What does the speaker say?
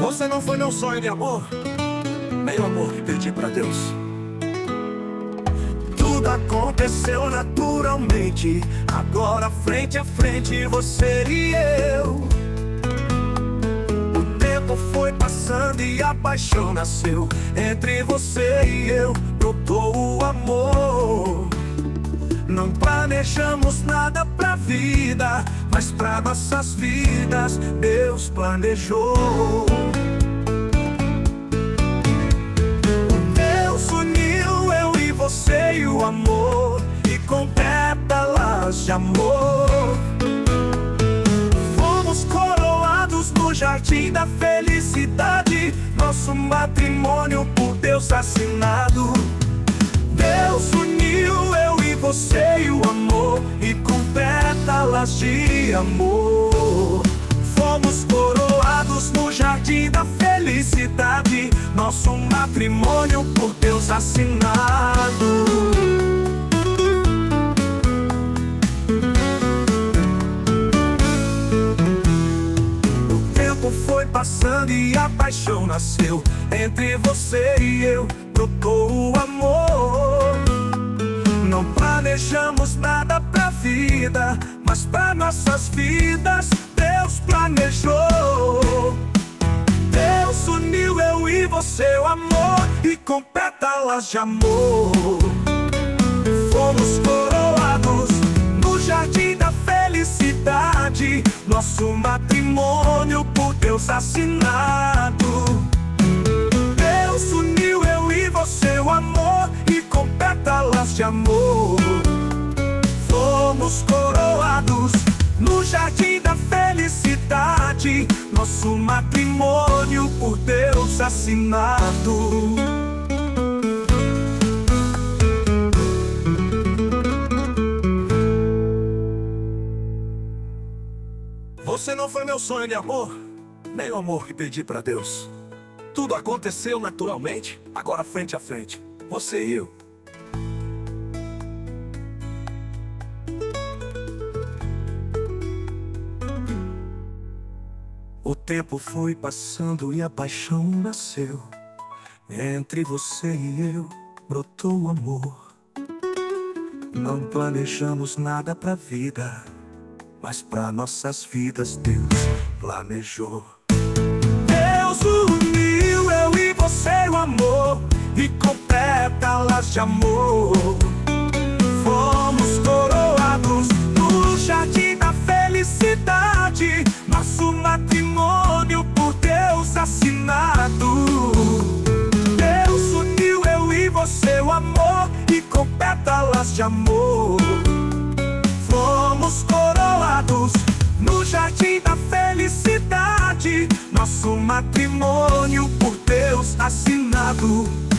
Você não foi meu sonho de amor, nem o amor que pedi pra Deus. Tudo aconteceu naturalmente, agora frente a frente você e eu. O tempo foi passando e a paixão nasceu. Entre você e eu brotou o amor. Não planejamos nada pra vida, mas pra nossas vidas Deus planejou. Deus uniu eu e você e o amor, e com pétalas de amor fomos coroados no jardim da felicidade. Nosso matrimônio por Deus assinado. Deus uniu eu e você e o amor, e com pétalas de amor fomos coroados no jardim da felicidade. Nosso matrimônio por Deus assinado. O tempo foi passando e a paixão nasceu. Entre você e eu brotou o amor. Não planejamos nada pra vida, mas pra nossas vidas Deus planejou. Deus uniu eu e você o amor, e com pétalas de amor fomos coroados no jardim da felicidade. Nosso matrimônio por Deus assinado. Deus uniu eu e você o amor, e com pétalas de amor fomos coroados no jardim da felicidade. Nosso matrimônio por Deus assinado. Você não foi meu sonho de amor, nem o amor que pedi pra Deus. Tudo aconteceu naturalmente, agora frente a frente, você e eu. O tempo foi passando e a paixão nasceu. Entre você e eu brotou o amor. Não planejamos nada pra vida, mas pra nossas vidas Deus planejou. Deus uniu eu e você o amor, e com pétalas de amor fomos coroados no jardim da felicidade. Nosso matrimônio por Deus assinado. Deus uniu eu e você o amor, e com pétalas de amor fomos coroados no jardim da felicidade. Nosso matrimônio por Deus assinado.